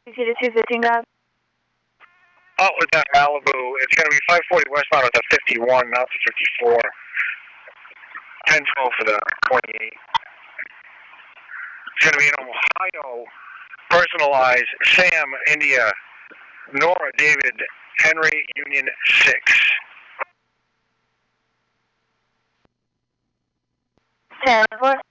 You see the 215 guys? Oh, it's at Malibu. It's going to be 540 westbound at the 51, not the 54. 1012 for the 28. It's going to be in Ohio. Personalized. Sam, India. Nora, David, Henry, Union 6. 10-4.